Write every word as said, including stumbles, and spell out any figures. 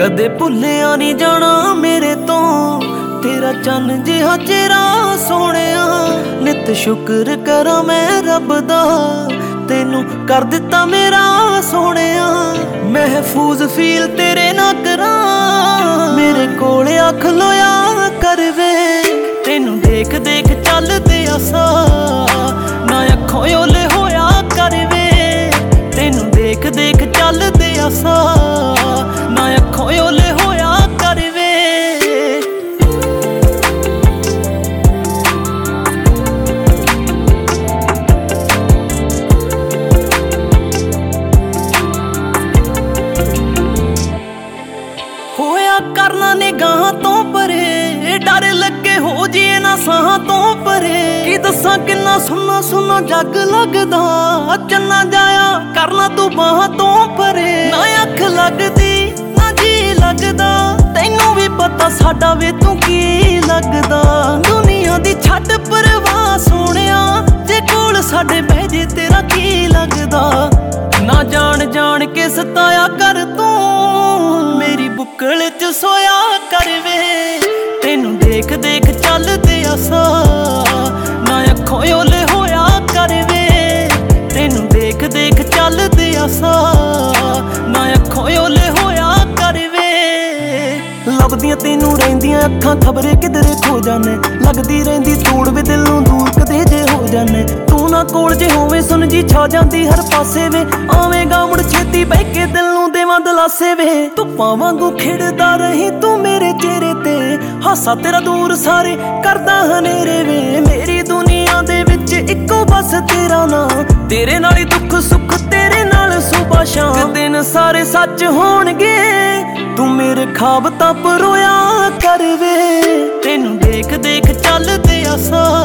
कदे भुलिया नहीं जाना मेरे तो तेरा चन्न जिहा चेहरा सोहणिया। नित शुक्र करा मैं रब दा तेनू कर दिता मेरा सोहणिया। महफूज फील तेरे ना करा मेरे कोले अख लोया कर वे। तेनू देख देख चलदे आसा ना अखों ओले होया कर वे। तेनू देख देख चलदे आसा ना अखों ओले होया कर वे। होया करना निगाह तो परे डर लगे हो जिए ना साह तो परे। की दसा किन्ना सुना सुना जग लगदा चन्ना जाया करना तू बाह तो परे। ना अख लगदी ना जी लगदा तैनू भी पता साडा वे तू की लगदा। दुनिया दी छड्ड परवाह सोहणिया जे कोल साडे बह जे तेरा की लगदा। ना जान जान के सताया कर तू मेरी बुक्कल च सोया कर वे। तेनू देख देख चलदे आसा ना अखों ओले होया कर वे। तेनू देख देख चलदे आसा ना अखों ओले होया कर वे। लभदियां तेनू रहिंदियां अखां खबरे किधरे खो जाने। लगदी रहिंदी तूड़ वे दिल नूं दूर कदे जे हो जाने। तू ना कोल जे होवे सुन जी छा जांदी हर पासे वे। आवेगा मुड़ छेती बह के दिल नूं देवां दलासे वे। धुप्पां वांगू खिड़दा रही तू मेरे चेहरे ते हासा तेरा दूर सारे करदा हनेरे वे। मेरी दुनिया दे विच इक्को बस तेरा नां तेरे नाल ही दुख सुख तेरे नाल सुबह शाम। दिन सारे सच होणगे तू मेरे ख्वाब तां परोया कर वे। तेनू देख देख चलदे आसा